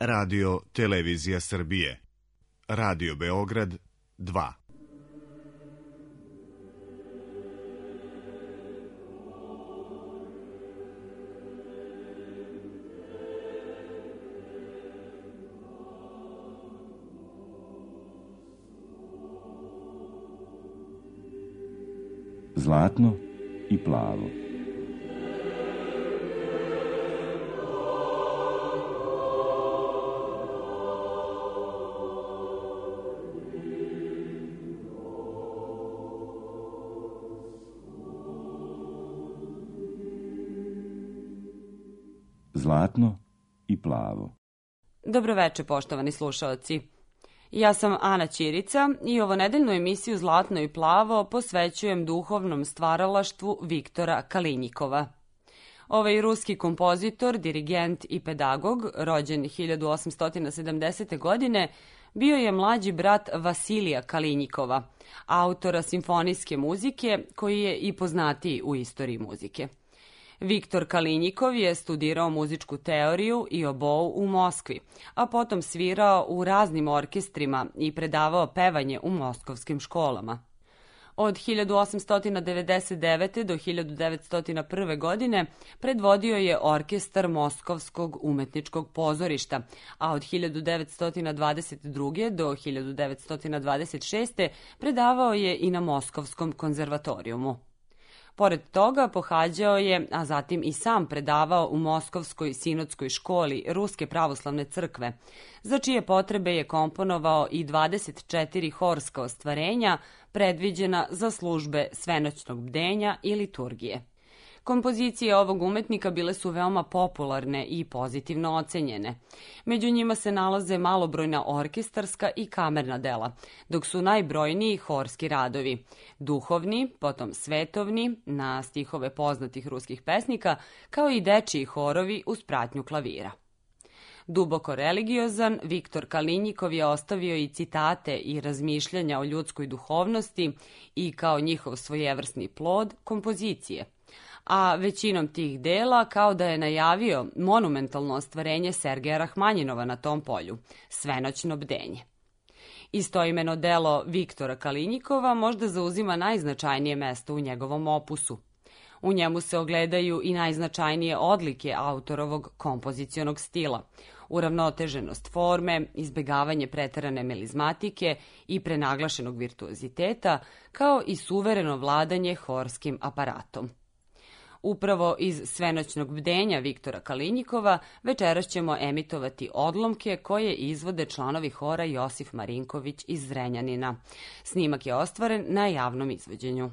Radio Televizija Srbije, Radio Beograd 2. Zlatno i plavo. Zlatno i plavo. Dobroveče, poštovani slušaoci. Ja sam Ana Ćirica i ovonedeljnu emisiju Zlatno i plavo posvećujem duhovnom stvaralaštvu Viktora Kalinjikova. Ovaj ruski kompozitor, dirigent i pedagog, rođen 1870. godine, bio je mlađi brat Vasilija Kalinjikova, autora simfonijske muzike koji je i poznatiji u istoriji muzike. Viktor Kalinjikov je studirao muzičku teoriju i obou u Moskvi, a potom svirao u raznim orkestrima i predavao pevanje u moskovskim školama. Od 1899. do 1901. godine predvodio je orkestar Moskovskog umetničkog pozorišta, a od 1922. do 1926. predavao je i na Moskovskom konzervatorijumu. Pored toga pohađao je, a zatim i sam predavao u Moskovskoj sinodskoj školi Ruske pravoslavne crkve, za čije potrebe je komponovao i 24 horska ostvarenja predviđena za službe svenoćnog bdenja i liturgije. Kompozicije ovog umetnika bile su veoma popularne i pozitivno ocenjene. Među njima se nalaze malobrojna orkestarska i kamerna dela, dok su najbrojniji horski radovi, duhovni, potom svetovni, na stihove poznatih ruskih pesnika, kao i dečiji horovi uz pratnju klavira. Duboko religiozan, Viktor Kalinjikov je ostavio i citate i razmišljanja o ljudskoj duhovnosti i kao njihov svojevrsni plod kompozicije, a većinom tih dela kao da je najavio monumentalno ostvarenje Sergeja Rahmanjinova na tom polju, svenoćno bdenje. Istoimeno delo Viktora Kalinjikova možda zauzima najznačajnije mesto u njegovom opusu. U njemu se ogledaju i najznačajnije odlike autorovog kompozicionog stila, uravnoteženost forme, izbegavanje preterane melizmatike i prenaglašenog virtuoziteta, kao i suvereno vladanje horskim aparatom. Upravo iz svenoćnog bdenja Viktora Kalinjikova večeras ćemo emitovati odlomke koje izvode članovi hora Josif Marinković iz Zrenjanina. Snimak je ostvaren na javnom izvođenju.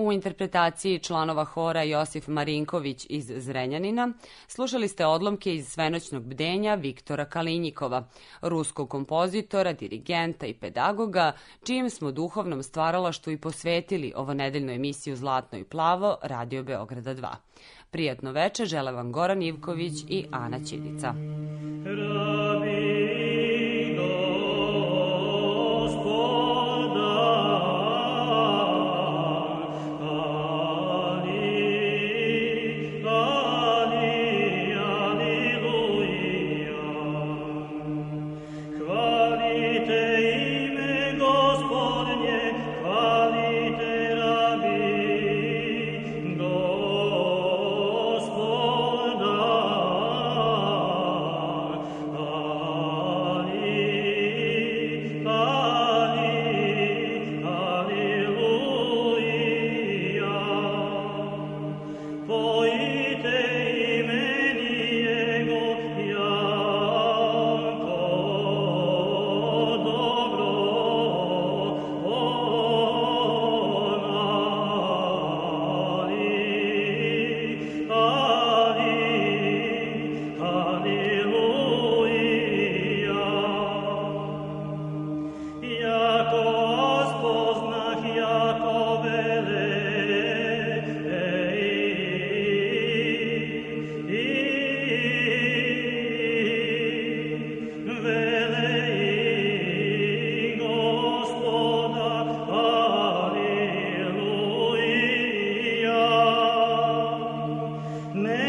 U interpretaciji članova hora Josif Marinković iz Zrenjanina slušali ste odlomke iz Svenoćnog bdenja Viktora Kalinjikova, ruskog kompozitora, dirigenta i pedagoga, čijem smo duhovnom stvaralaštvu i posvetili ovo nedeljnu emisiju Zlatno i plavo Radio Beograda 2. Prijatno veče žele vam Goran Ivković i Ana Ćirica. Ne